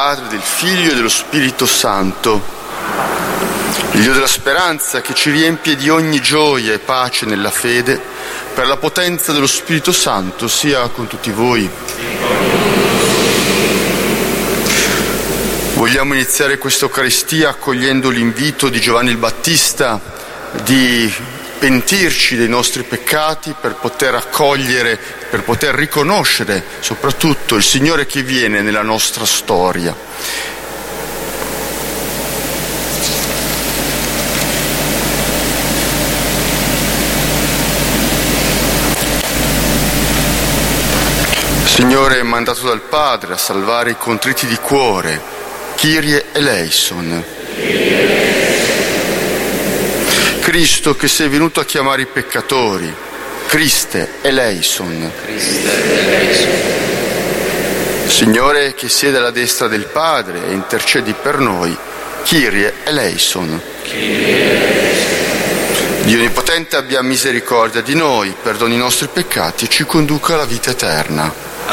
Padre, del Figlio e dello Spirito Santo. Il Dio della speranza, che ci riempie di ogni gioia e pace nella fede, per la potenza dello Spirito Santo, sia con tutti voi. Vogliamo iniziare questa Eucaristia accogliendo l'invito di Giovanni il Battista di pentirci dei nostri peccati per poter accogliere, per poter riconoscere soprattutto il Signore che viene nella nostra storia. Signore, mandato dal Padre a salvare i contriti di cuore, Kyrie eleison. Cristo, che sei venuto a chiamare i peccatori, Christe eleison. Signore, che siede alla destra del Padre e intercedi per noi, Kyrie eleison. Dio Onnipotente abbia misericordia di noi, perdoni i nostri peccati e ci conduca alla vita eterna.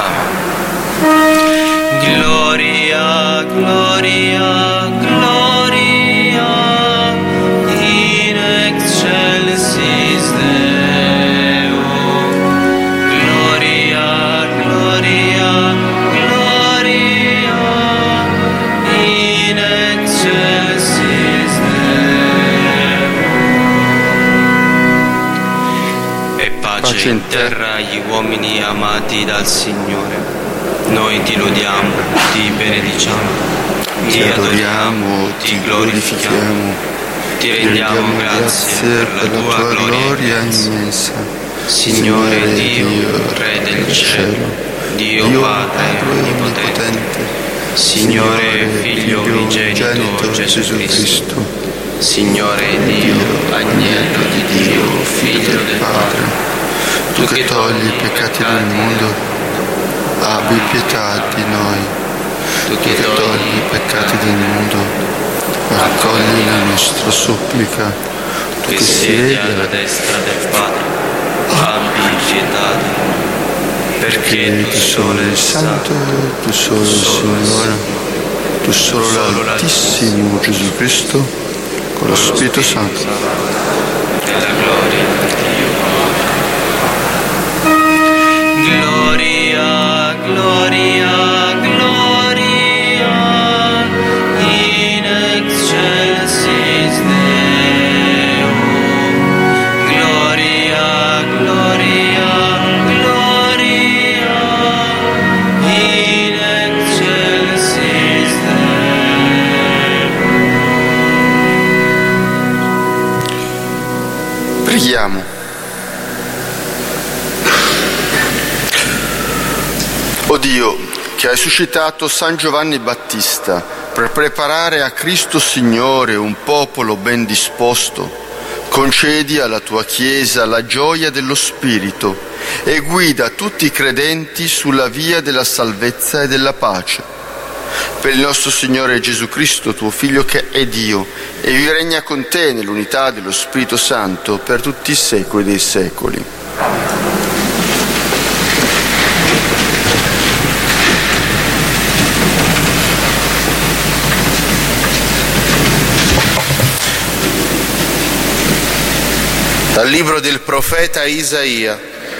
Amen. Gloria, gloria, gloria, in excelsis Deo. Gloria, gloria, gloria, in excelsis Deo. E pace in terra agli uomini amati dal Signore. Noi ti lodiamo, ti benediciamo, ti adoriamo, ti glorifichiamo, ti rendiamo grazie per la tua gloria immensa. Signore Dio, Re del cielo, Dio Padre onnipotente, Signore Figlio unigenito Gesù Cristo, Signore Dio, Agnello di Dio, Figlio del Padre, tu che togli i peccati del mondo, abbi pietà di noi. Tu che togli i peccati del mondo, accogli la nostra supplica. Tu che siedi alla destra del Padre, abbi pietà di noi. Perché tu solo il Santo, tu solo il Signore, tu solo l'Altissimo Gesù Cristo, con lo Spirito Santo. E la gloria di Dio. Gloria, gloria, gloria, in excelsis Deo. Gloria, gloria, gloria, in excelsis Deo. Preghiamo. O Dio, che hai suscitato San Giovanni Battista per preparare a Cristo Signore un popolo ben disposto, concedi alla tua Chiesa la gioia dello Spirito e guida tutti i credenti sulla via della salvezza e della pace. Per il nostro Signore Gesù Cristo, tuo Figlio che è Dio, e vi regna con te nell'unità dello Spirito Santo per tutti i secoli dei secoli. Dal libro del profeta Isaia.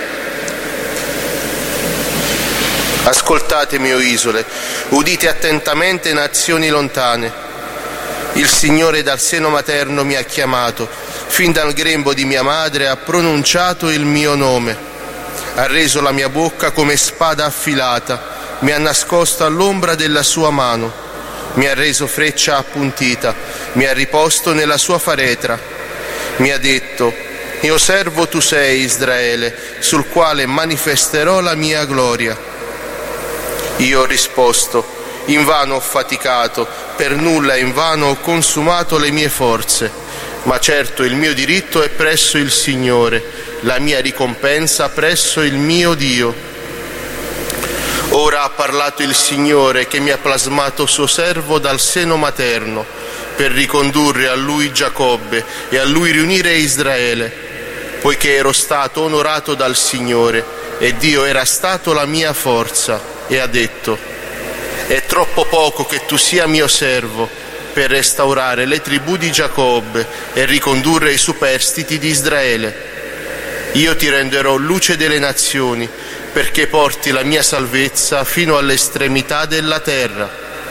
Ascoltatemi, o isole, udite attentamente, nazioni lontane. Il Signore dal seno materno mi ha chiamato, fin dal grembo di mia madre ha pronunciato il mio nome. Ha reso la mia bocca come spada affilata, mi ha nascosto all'ombra della sua mano, mi ha reso freccia appuntita, mi ha riposto nella sua faretra. Mi ha detto: mio servo tu sei, Israele, sul quale manifesterò la mia gloria. Io ho risposto: invano ho faticato, per nulla invano ho consumato le mie forze, ma certo il mio diritto è presso il Signore, la mia ricompensa presso il mio Dio. Ora ha parlato il Signore, che mi ha plasmato suo servo dal seno materno, per ricondurre a lui Giacobbe e a lui riunire Israele, poiché ero stato onorato dal Signore e Dio era stato la mia forza, e ha detto: è troppo poco che tu sia mio servo per restaurare le tribù di Giacobbe e ricondurre i superstiti di Israele. Io ti renderò luce delle nazioni, perché porti la mia salvezza fino all'estremità della terra.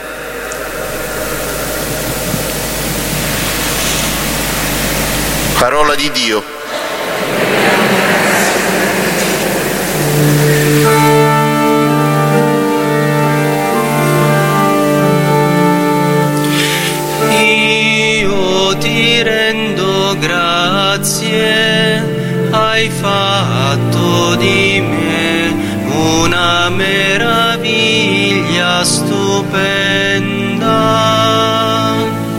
Parola di Dio. Io ti rendo grazie, hai fatto di me una meraviglia stupenda.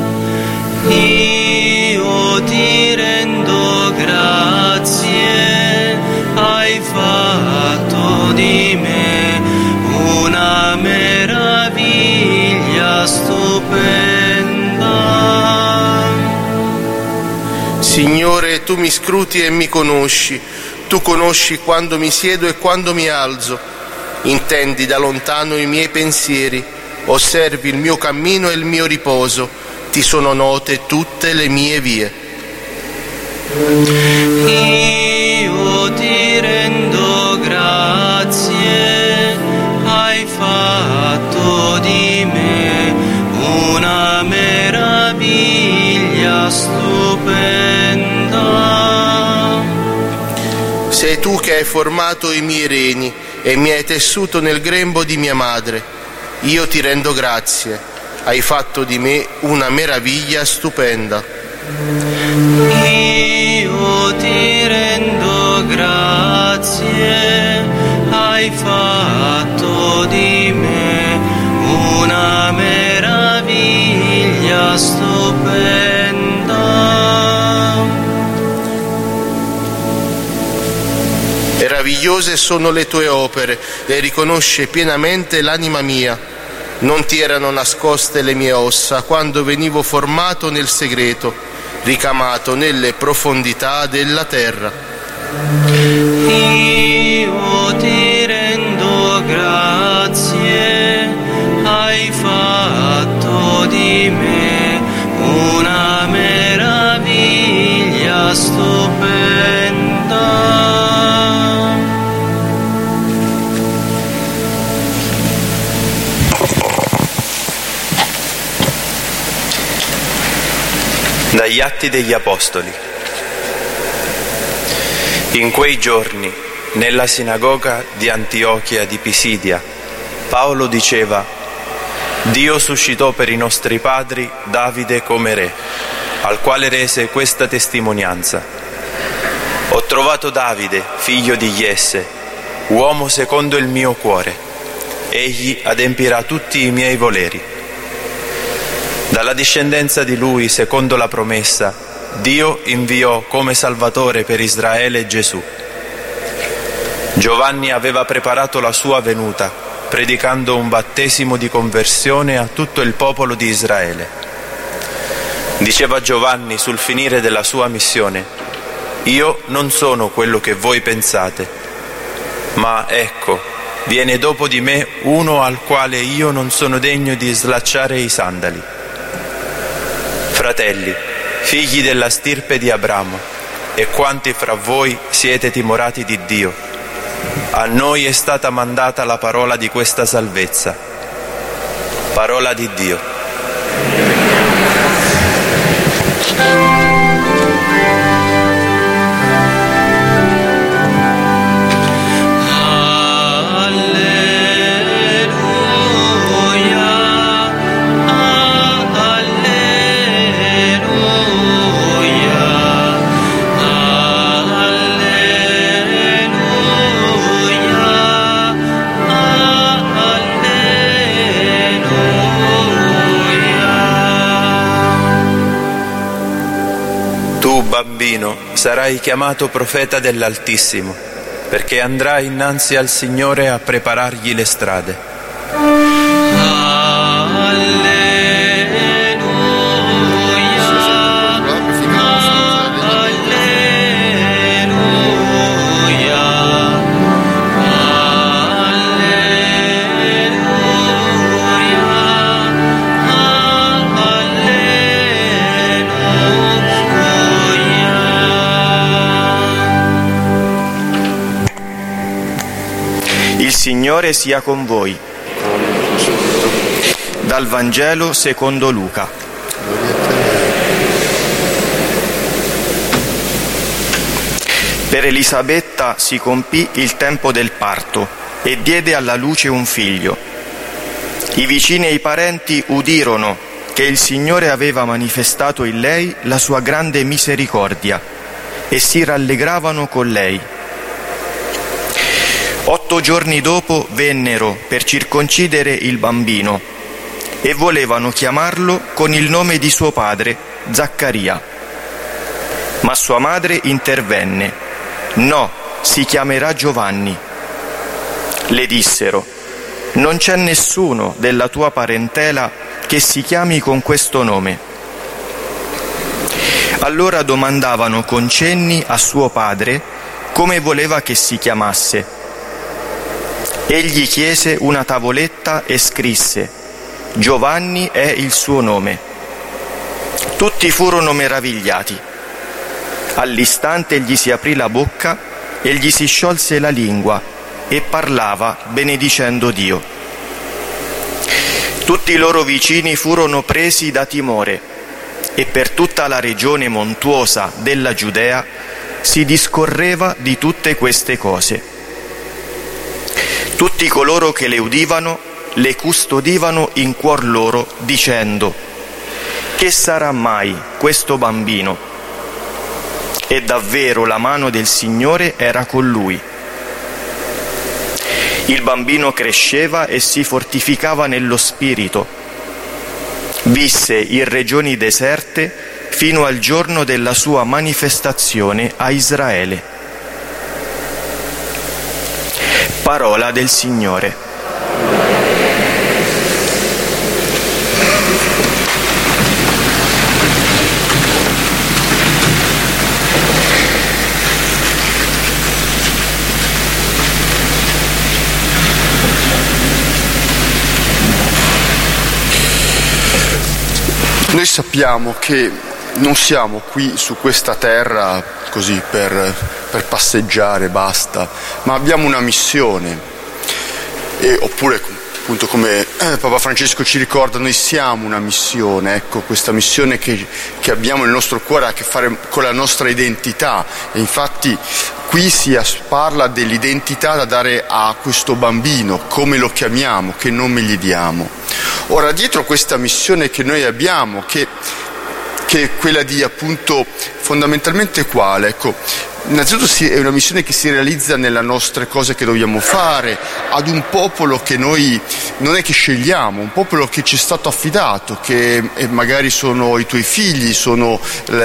Io ti rendo grazie, hai fatto di me una meraviglia stupenda. Signore, tu mi scruti e mi conosci, tu conosci quando mi siedo e quando mi alzo, intendi da lontano i miei pensieri, osservi il mio cammino e il mio riposo, ti sono note tutte le mie vie. Io ti rendo grazie, hai fatto di me una meraviglia stupenda. Sei tu che hai formato i miei reni e mi hai tessuto nel grembo di mia madre. Io ti rendo grazie, hai fatto di me una meraviglia stupenda. Io ti rendo grazie, hai fatto di me una meraviglia stupenda. Meravigliose sono le tue opere, le riconosce pienamente l'anima mia. Non ti erano nascoste le mie ossa quando venivo formato nel segreto, ricamato nelle profondità della terra. Io ti rendo grazie, hai fatto di me una meraviglia stupenda. Dagli Atti degli Apostoli. In quei giorni, nella sinagoga di Antiochia di Pisidia, Paolo diceva: Dio suscitò per i nostri padri Davide come re, al quale rese questa testimonianza: ho trovato Davide, figlio di Jesse, uomo secondo il mio cuore. Egli adempirà tutti i miei voleri. Dalla discendenza di lui, secondo la promessa, Dio inviò come Salvatore per Israele Gesù. Giovanni aveva preparato la sua venuta, predicando un battesimo di conversione a tutto il popolo di Israele. Diceva Giovanni sul finire della sua missione: io non sono quello che voi pensate, ma ecco, viene dopo di me uno al quale io non sono degno di slacciare i sandali. Fratelli, figli della stirpe di Abramo, e quanti fra voi siete timorati di Dio, a noi è stata mandata la parola di questa salvezza. Parola di Dio. Bambino, sarai chiamato profeta dell'Altissimo, perché andrai innanzi al Signore a preparargli le strade. Signore sia con voi. Dal Vangelo secondo Luca. Per Elisabetta si compì il tempo del parto e diede alla luce un figlio. I vicini e i parenti udirono che il Signore aveva manifestato in lei la sua grande misericordia e si rallegravano con lei. 8 giorni dopo vennero per circoncidere il bambino e volevano chiamarlo con il nome di suo padre, Zaccaria. Ma sua madre intervenne: «No, si chiamerà Giovanni». Le dissero: «Non c'è nessuno della tua parentela che si chiami con questo nome». Allora domandavano con cenni a suo padre come voleva che si chiamasse. Egli chiese una tavoletta e scrisse: «Giovanni è il suo nome». Tutti furono meravigliati. All'istante gli si aprì la bocca e gli si sciolse la lingua e parlava benedicendo Dio. Tutti i loro vicini furono presi da timore e per tutta la regione montuosa della Giudea si discorreva di tutte queste cose. Tutti coloro che le udivano le custodivano in cuor loro dicendo: «Che sarà mai questo bambino?» E davvero la mano del Signore era con lui. Il bambino cresceva e si fortificava nello spirito. Visse in regioni deserte fino al giorno della sua manifestazione a Israele. Parola del Signore. Noi sappiamo che non siamo qui su questa terra così per passeggiare, basta, ma abbiamo una missione, oppure appunto come Papa Francesco ci ricorda, noi siamo una missione, ecco, questa missione che abbiamo nel nostro cuore ha a che fare con la nostra identità, e infatti qui si parla dell'identità da dare a questo bambino, come lo chiamiamo, che nome gli diamo. Ora, dietro questa missione che noi abbiamo, che è quella di appunto fondamentalmente quale? Ecco, innanzitutto è una missione che si realizza nelle nostre cose che dobbiamo fare, ad un popolo che noi non è che scegliamo, un popolo che ci è stato affidato, che magari sono i tuoi figli, sono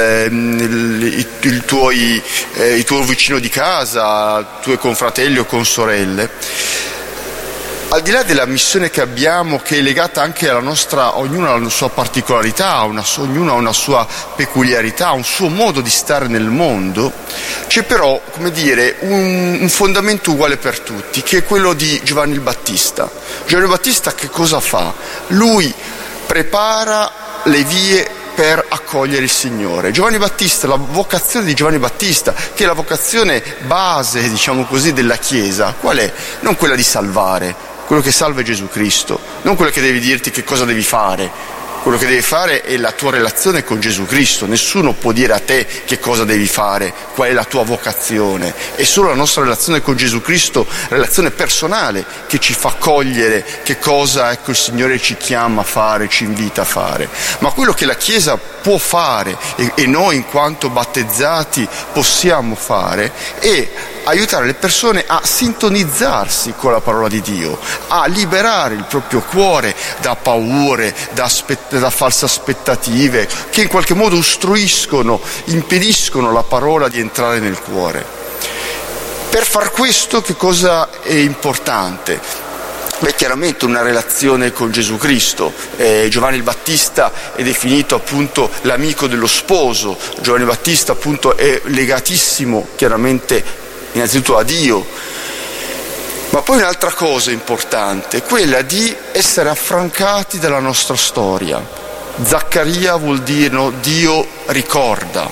il tuo vicino di casa, tuoi confratelli o consorelle. Al di là della missione che abbiamo, che è legata anche alla nostra, ognuno ha la sua particolarità, ognuno ha una sua peculiarità, un suo modo di stare nel mondo, c'è però, come dire, un fondamento uguale per tutti, che è quello di Giovanni il Battista. Giovanni il Battista che cosa fa? Lui prepara le vie per accogliere il Signore. Giovanni Battista, la vocazione di Giovanni Battista, che è la vocazione base, diciamo così, della Chiesa, qual è? Non quella di salvare. Quello che salva è Gesù Cristo, non quello che devi dirti che cosa devi fare. Quello che devi fare è la tua relazione con Gesù Cristo. Nessuno può dire a te che cosa devi fare, qual è la tua vocazione. È solo la nostra relazione con Gesù Cristo, relazione personale, che ci fa cogliere che cosa, ecco, il Signore ci chiama a fare, ci invita a fare. Ma quello che la Chiesa può fare e noi in quanto battezzati possiamo fare è aiutare le persone a sintonizzarsi con la parola di Dio, a liberare il proprio cuore da paure, da false aspettative che in qualche modo ostruiscono, impediscono la parola di entrare nel cuore. Per far questo che cosa è importante? Beh, chiaramente una relazione con Gesù Cristo. Giovanni il Battista è definito appunto l'amico dello sposo. Giovanni il Battista appunto è legatissimo chiaramente innanzitutto a Dio, ma poi un'altra cosa importante, quella di essere affrancati dalla nostra storia. Zaccaria vuol dire Dio ricorda.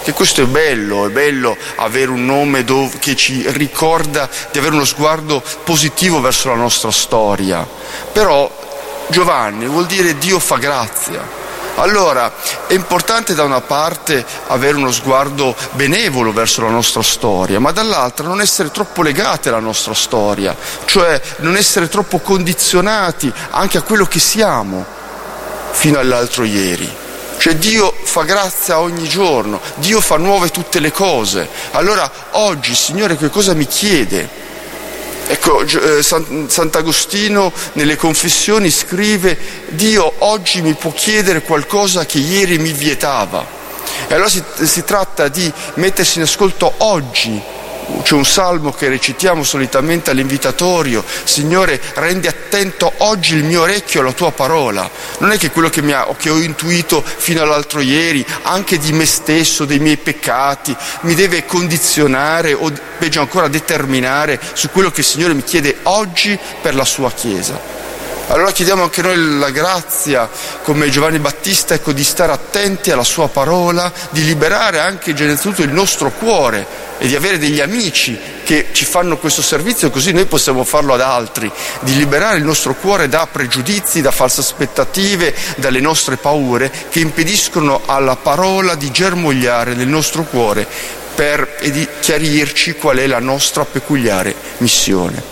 che questo è bello avere un nome che ci ricorda di avere uno sguardo positivo verso la nostra storia. Però Giovanni vuol dire Dio fa grazia. Allora è importante da una parte avere uno sguardo benevolo verso la nostra storia, ma dall'altra non essere troppo legati alla nostra storia, cioè non essere troppo condizionati anche a quello che siamo fino all'altro ieri. Cioè Dio fa grazia ogni giorno, Dio fa nuove tutte le cose. Allora oggi, Signore, che cosa mi chiede? Ecco, Sant'Agostino nelle Confessioni scrive: Dio oggi mi può chiedere qualcosa che ieri mi vietava. E allora si tratta di mettersi in ascolto oggi. C'è un salmo che recitiamo solitamente all'invitatorio: Signore, rendi attento oggi il mio orecchio alla tua parola. Non è che quello che ho intuito fino all'altro ieri, anche di me stesso, dei miei peccati, mi deve condizionare o peggio ancora determinare su quello che il Signore mi chiede oggi per la sua Chiesa. Allora chiediamo anche noi la grazia, come Giovanni Battista, ecco, di stare attenti alla sua parola, di liberare anche innanzitutto il nostro cuore e di avere degli amici che ci fanno questo servizio, così noi possiamo farlo ad altri, di liberare il nostro cuore da pregiudizi, da false aspettative, dalle nostre paure che impediscono alla parola di germogliare nel nostro cuore e di chiarirci qual è la nostra peculiare missione.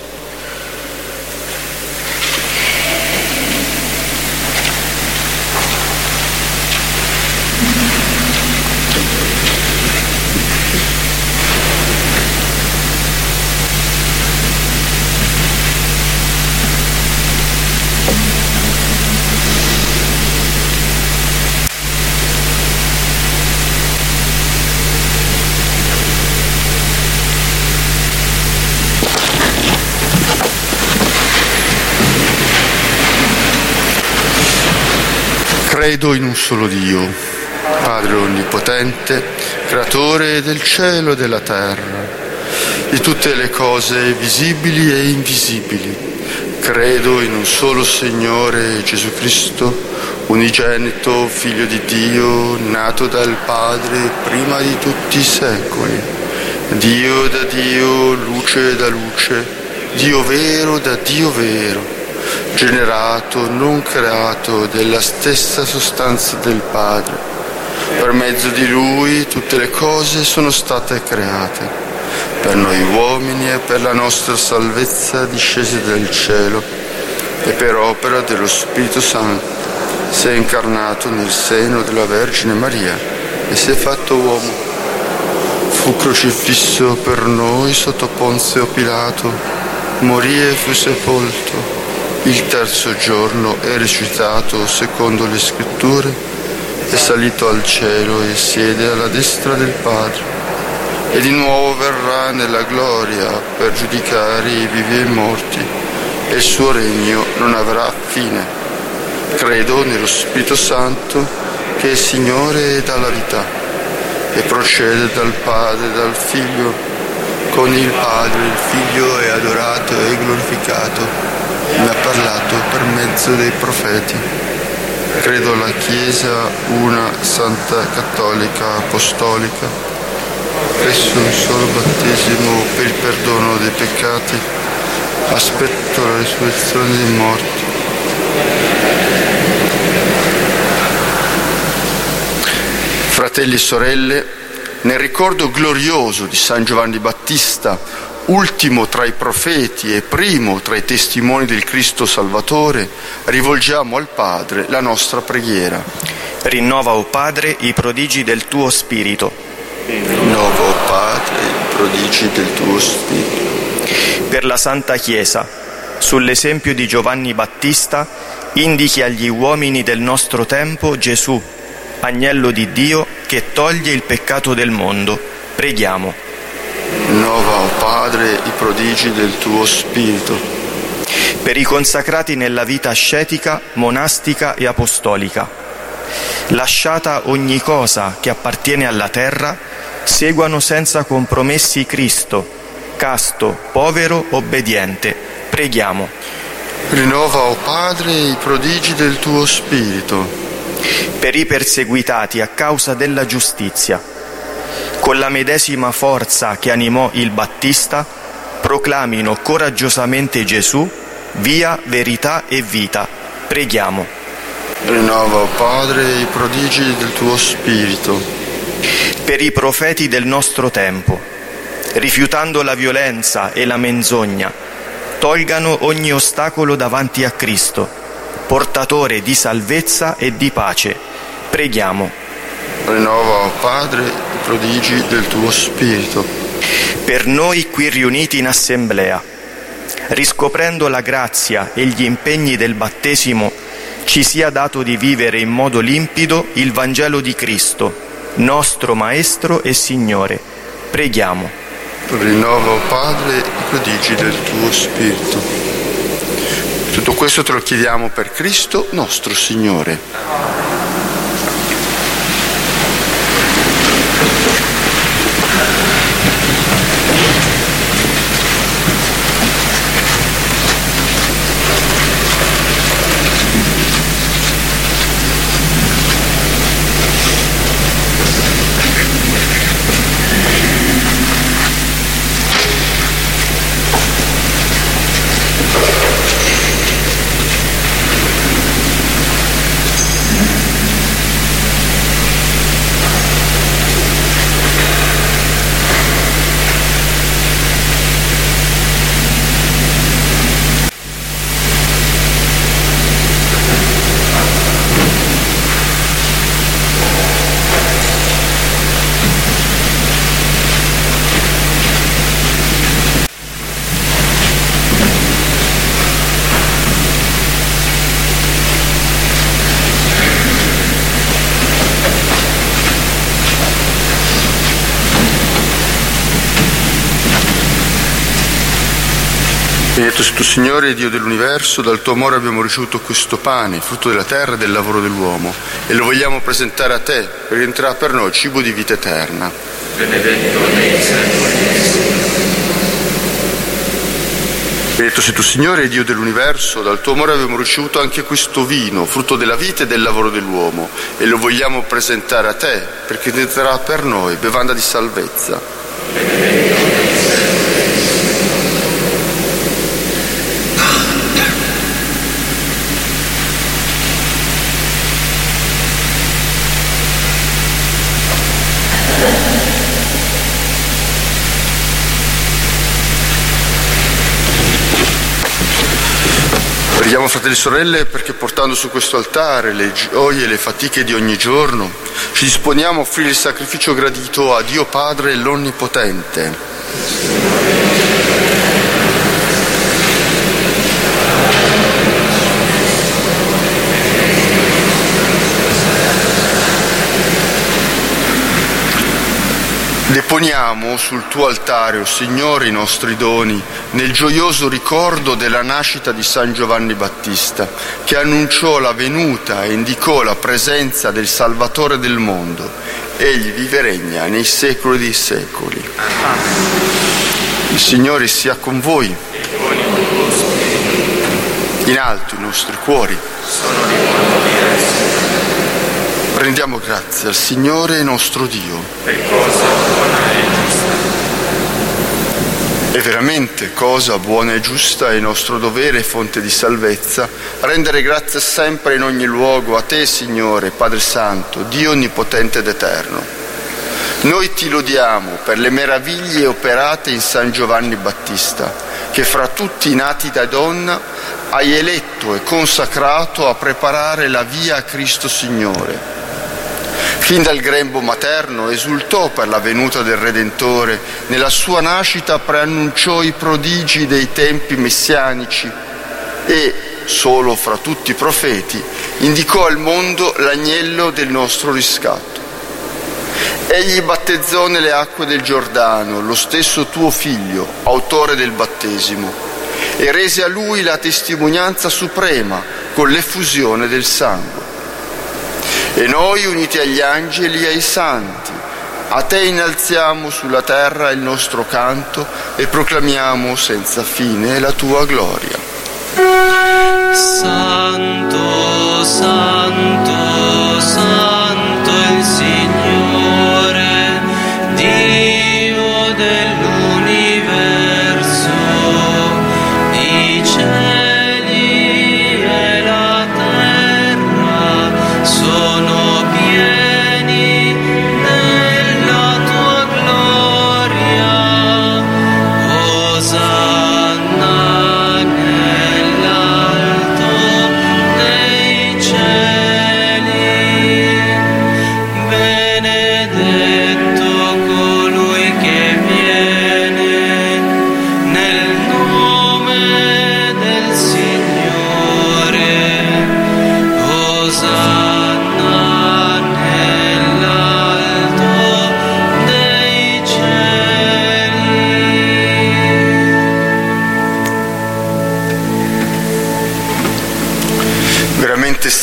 Credo in un solo Dio, Padre Onnipotente, Creatore del cielo e della terra, di tutte le cose visibili e invisibili. Credo in un solo Signore Gesù Cristo, unigenito Figlio di Dio, nato dal Padre prima di tutti i secoli, Dio da Dio, luce da luce, Dio vero da Dio vero, generato, non creato, della stessa sostanza del Padre. Per mezzo di Lui tutte le cose sono state create, per noi uomini e per la nostra salvezza discese dal cielo, e per opera dello Spirito Santo si è incarnato nel seno della Vergine Maria e si è fatto uomo. Fu crocifisso per noi sotto Ponzio Pilato, morì e fu sepolto. Il terzo giorno è risuscitato secondo le Scritture, è salito al cielo e siede alla destra del Padre, e di nuovo verrà nella gloria per giudicare i vivi e i morti, e il suo regno non avrà fine. Credo nello Spirito Santo, che è Signore e dà la vita, e procede dal Padre e dal Figlio. Con il Padre il Figlio è adorato e glorificato. Mi ha parlato per mezzo dei profeti. Credo alla Chiesa una, santa, cattolica, apostolica. Presso un solo battesimo per il perdono dei peccati. Aspetto la risurrezione dei morti. Fratelli e sorelle, nel ricordo glorioso di San Giovanni Battista, ultimo tra i profeti e primo tra i testimoni del Cristo Salvatore, rivolgiamo al Padre la nostra preghiera. Rinnova, o Padre, i prodigi del tuo Spirito. Rinnova, o Padre, i prodigi del tuo Spirito. Per la Santa Chiesa, sull'esempio di Giovanni Battista, indichi agli uomini del nostro tempo Gesù, Agnello di Dio che toglie il peccato del mondo. Preghiamo. Rinnova, o Padre, i prodigi del tuo Spirito. Per i consacrati nella vita ascetica, monastica e apostolica, lasciata ogni cosa che appartiene alla terra, seguano senza compromessi Cristo, casto, povero, obbediente. Preghiamo. Rinnova, o Padre, i prodigi del tuo Spirito. Per i perseguitati a causa della giustizia, con la medesima forza che animò il Battista, proclamino coraggiosamente Gesù, via, verità e vita. Preghiamo. Rinnova, o Padre, i prodigi del tuo Spirito. Per i profeti del nostro tempo, rifiutando la violenza e la menzogna, tolgano ogni ostacolo davanti a Cristo, portatore di salvezza e di pace. Preghiamo. Rinnova, o Padre, i prodigi del tuo Spirito. Per noi qui riuniti in assemblea, riscoprendo la grazia e gli impegni del battesimo, ci sia dato di vivere in modo limpido il Vangelo di Cristo, nostro Maestro e Signore. Preghiamo. Rinnova, o Padre, i prodigi del tuo Spirito. Tutto questo te lo chiediamo per Cristo nostro Signore. Benedetto sei tu, Signore, Dio dell'universo, dal tuo amore abbiamo ricevuto questo pane, frutto della terra e del lavoro dell'uomo, e lo vogliamo presentare a te, perché diventerà per noi cibo di vita eterna. Benedetto nei secoli. Benedetto sei tu, Signore, Dio dell'universo, dal tuo amore abbiamo ricevuto anche questo vino, frutto della vita e del lavoro dell'uomo, e lo vogliamo presentare a te, perché diventerà per noi bevanda di salvezza. Benedetto nei secoli. Preghiamo, fratelli e sorelle, perché portando su questo altare le gioie e le fatiche di ogni giorno, ci disponiamo a offrire il sacrificio gradito a Dio Padre l'Onnipotente. Deponiamo sul tuo altare, o Signore, i nostri doni, nel gioioso ricordo della nascita di San Giovanni Battista, che annunciò la venuta e indicò la presenza del Salvatore del mondo. Egli vive e regna nei secoli dei secoli. Il Signore sia con voi. In alto i nostri cuori. Rendiamo grazie al Signore nostro Dio. È veramente cosa buona e giusta e nostro dovere e fonte di salvezza rendere grazie sempre in ogni luogo a te, Signore, Padre Santo, Dio onnipotente ed eterno. Noi ti lodiamo per le meraviglie operate in San Giovanni Battista, che fra tutti i nati da donna hai eletto e consacrato a preparare la via a Cristo Signore. Fin dal grembo materno esultò per la venuta del Redentore, nella sua nascita preannunciò i prodigi dei tempi messianici e, solo fra tutti i profeti, indicò al mondo l'agnello del nostro riscatto. Egli battezzò nelle acque del Giordano lo stesso tuo figlio, autore del battesimo, e rese a lui la testimonianza suprema con l'effusione del sangue. E noi, uniti agli angeli e ai santi, a te innalziamo sulla terra il nostro canto e proclamiamo senza fine la tua gloria. Santo, santo, santo il Signore, Dio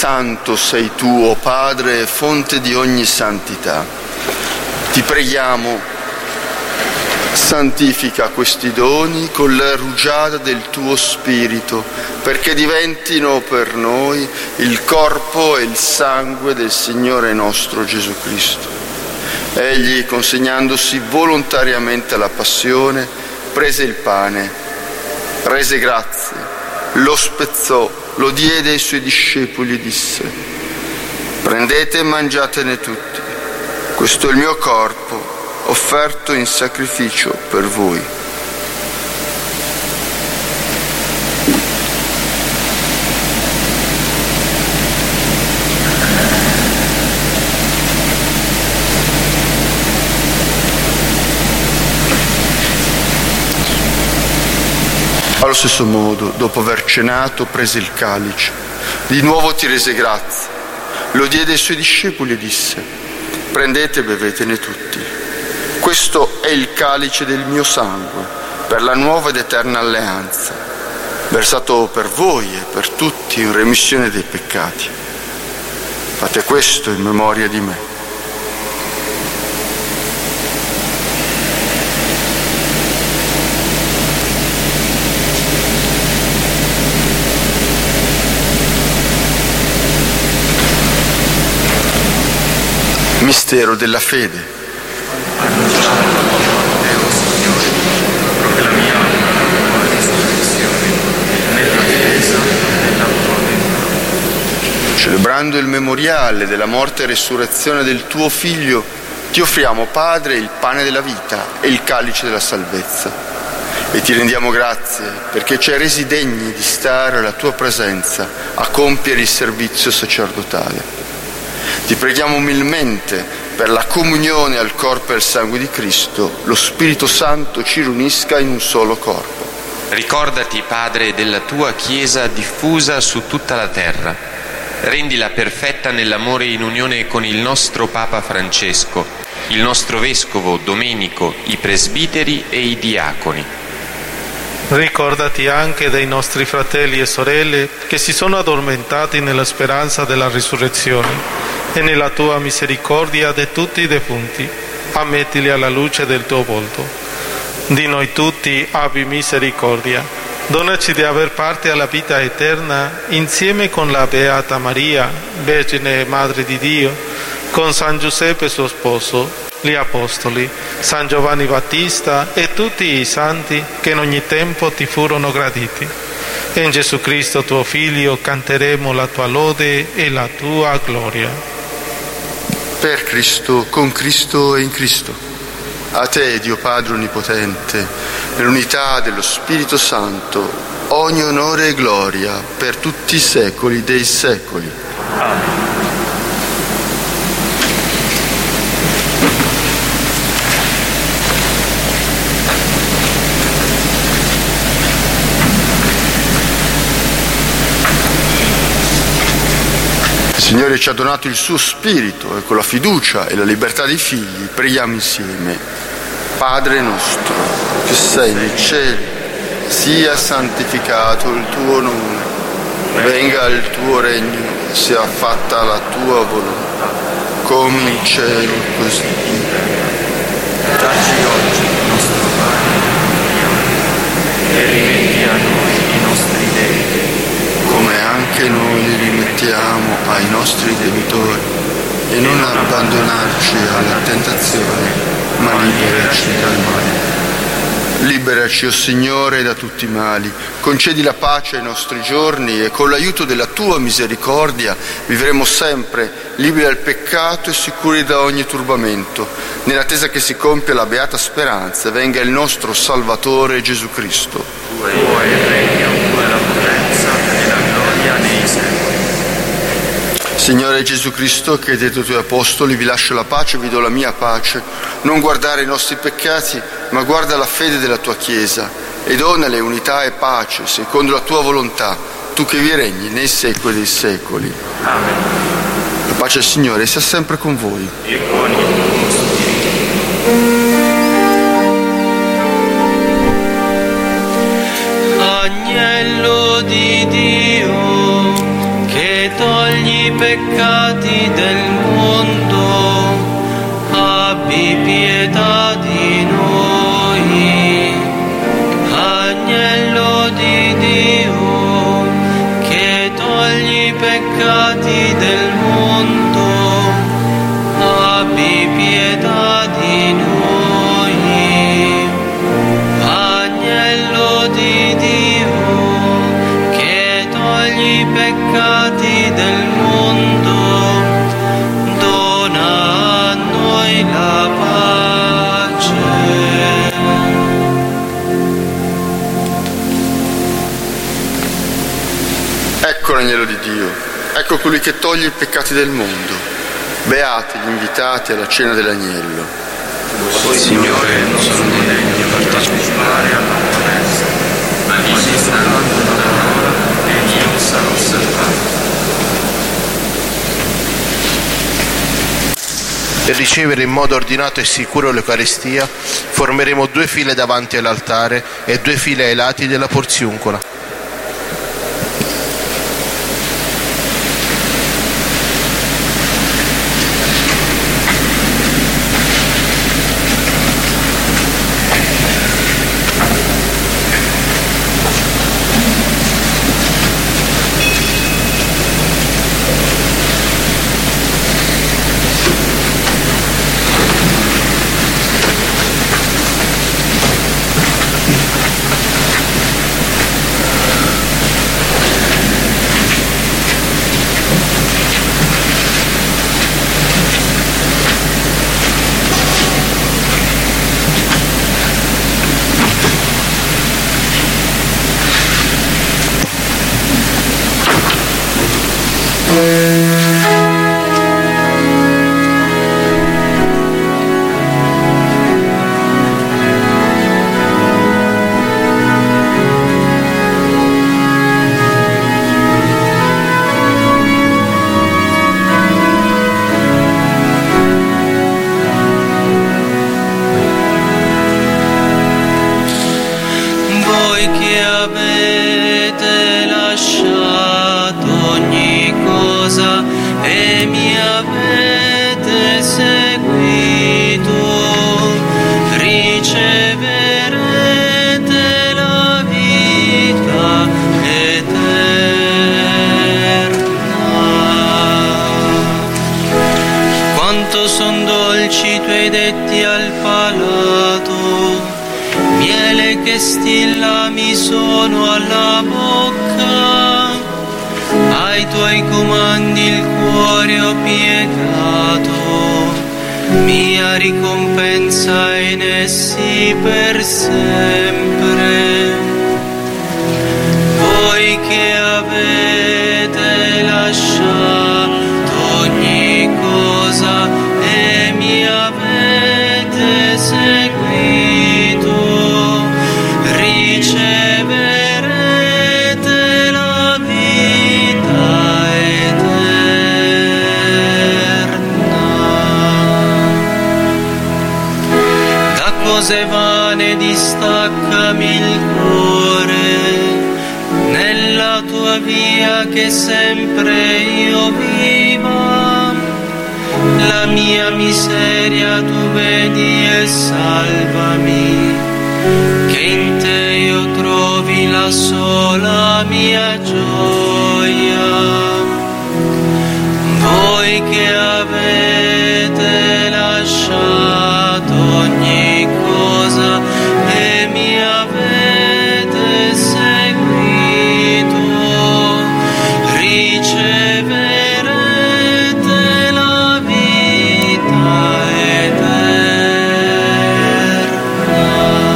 santo sei tu, o Padre, fonte di ogni santità. Ti preghiamo, santifica questi doni con la rugiada del tuo Spirito, perché diventino per noi il corpo e il sangue del Signore nostro Gesù Cristo. Egli, consegnandosi volontariamente alla passione, prese il pane, rese grazie, lo spezzò, lo diede ai suoi discepoli e disse: prendete e mangiatene tutti, questo è il mio corpo offerto in sacrificio per voi. Allo stesso modo, dopo aver cenato, prese il calice, di nuovo ti rese grazie, lo diede ai suoi discepoli e disse: prendete e bevetene tutti. Questo è il calice del mio sangue, per la nuova ed eterna alleanza, versato per voi e per tutti in remissione dei peccati. Fate questo in memoria di me. Mistero della fede. Celebrando il memoriale della morte e resurrezione del tuo Figlio, ti offriamo, Padre, il pane della vita e il calice della salvezza. E ti rendiamo grazie perché ci hai resi degni di stare alla tua presenza a compiere il servizio sacerdotale. Ti preghiamo umilmente per la comunione al corpo e al sangue di Cristo, lo Spirito Santo ci riunisca in un solo corpo. Ricordati, Padre, della tua Chiesa diffusa su tutta la terra. Rendila perfetta nell'amore in unione con il nostro Papa Francesco, il nostro Vescovo Domenico, i presbiteri e i diaconi. Ricordati anche dei nostri fratelli e sorelle che si sono addormentati nella speranza della risurrezione e nella tua misericordia di tutti i defunti. Ammettili alla luce del tuo volto. Di noi tutti abbi misericordia. Donaci di aver parte alla vita eterna insieme con la Beata Maria, Vergine e Madre di Dio, con San Giuseppe suo sposo, gli Apostoli, San Giovanni Battista e tutti i santi che in ogni tempo ti furono graditi. E in Gesù Cristo tuo Figlio canteremo la tua lode e la tua gloria. Per Cristo, con Cristo e in Cristo. A te, Dio Padre Onnipotente, nell'unità dello Spirito Santo, ogni onore e gloria per tutti i secoli dei secoli. Amen. Il Signore ci ha donato il suo Spirito e con la fiducia e la libertà dei figli preghiamo insieme. Padre nostro, che sei nei cieli, sia santificato il tuo nome, venga il tuo regno, sia fatta la tua volontà, come in cielo così in terra. Dacci oggi il nostro pane quotidiano e rimetti a noi i nostri debiti, come anche noi li rimettiamo ai nostri debitori, e non abbandonarci alla tentazione, ma liberaci dal male. Liberaci, o Signore, da tutti i mali, concedi la pace ai nostri giorni e con l'aiuto della tua misericordia vivremo sempre liberi dal peccato e sicuri da ogni turbamento, nell'attesa che si compia la beata speranza e venga il nostro Salvatore Gesù Cristo. Tuo è il regno, tua è la potenza e la gloria nei secoli. Signore Gesù Cristo, che hai detto ai tuoi apostoli: vi lascio la pace, vi do la mia pace, non guardare i nostri peccati, ma guarda la fede della tua Chiesa e donale unità e pace secondo la tua volontà, tu che vi regni nei secoli dei secoli. Amen. La pace del Signore sia sempre con voi. E con il tuo spirito. Agnello di Dio, che togli peccati del mondo, abbi pietà di noi. Agnello di Dio, che togli i peccati del mondo, abbi pietà di noi. Agnello di Dio, che togli i peccati del mondo, dona a noi la pace. Ecco l'agnello di Dio, ecco colui che toglie i peccati del mondo. Beati gli invitati alla cena dell'agnello. Signore, non sono degno di partecipare alla tua messa, ma mi sia stato una parola e io sarò salvato. Per ricevere in modo ordinato e sicuro l'Eucaristia, formeremo 2 file davanti all'altare e 2 file ai lati della porziuncola. Cose vane distaccami il cuore, nella tua via che sempre io viva. La mia miseria tu vedi e salvami, che in te io trovi la sola mia gioia. Voi che avete lasciato ogni cosa e mi avete seguito, riceverete la vita eterna.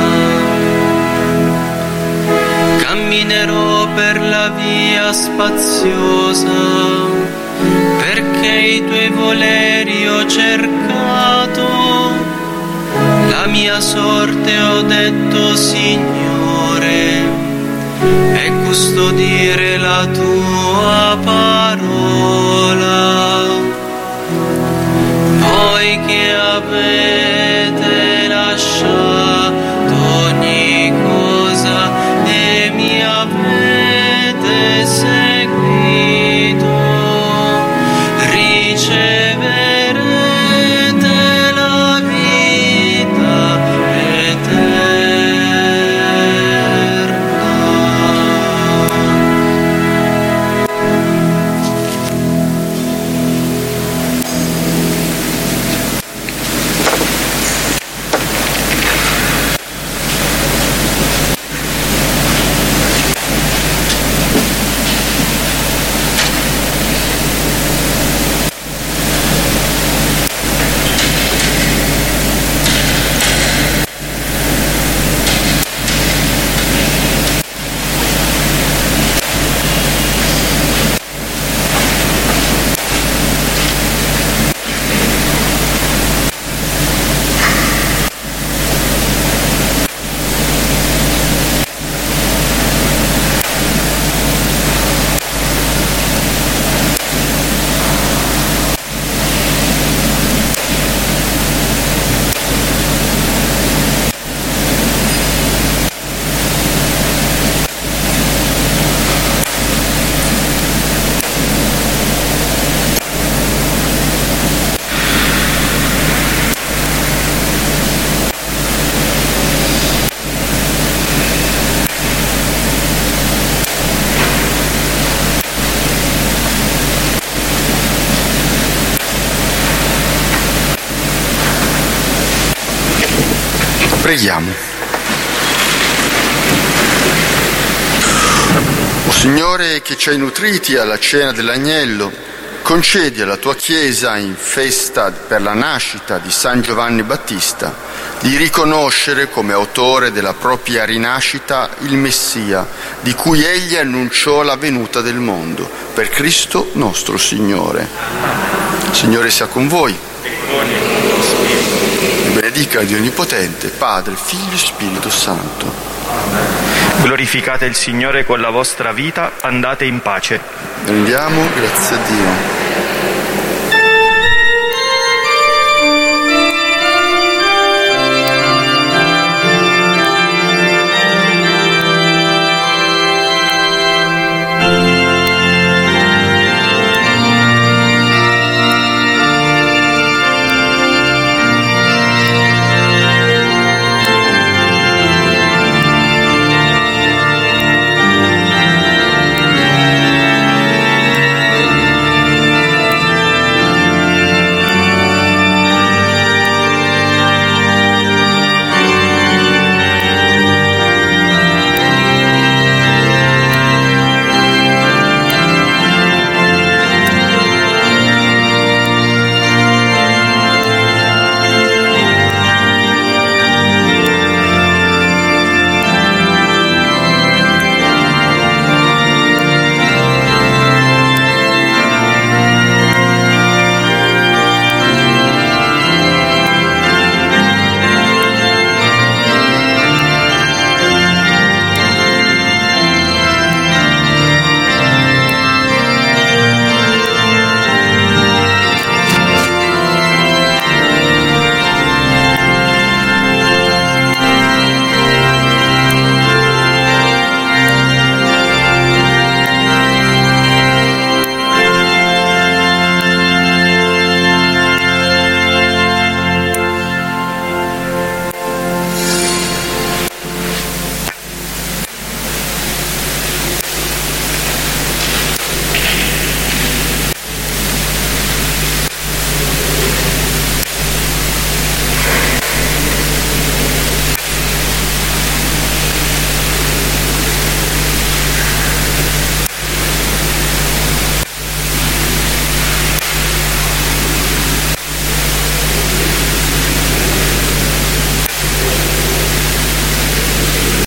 Camminerò per la via spaziosa, perché i tuoi voleri ho cercato. La mia sorte ho detto, Signore, e custodire la tua parola. Voi che avete lasciato ogni cosa e mi avete seguito, Preghiamo. O Signore, che ci hai nutriti alla cena dell'Agnello, concedi alla tua Chiesa, in festa per la nascita di San Giovanni Battista, di riconoscere come autore della propria rinascita il Messia, di cui egli annunciò la venuta del mondo, per Cristo nostro Signore. Signore sia con voi. Vi benedica Dio Onnipotente, Padre, Figlio e Spirito Santo. Glorificate il Signore con la vostra vita, andate in pace. Rendiamo grazie a Dio.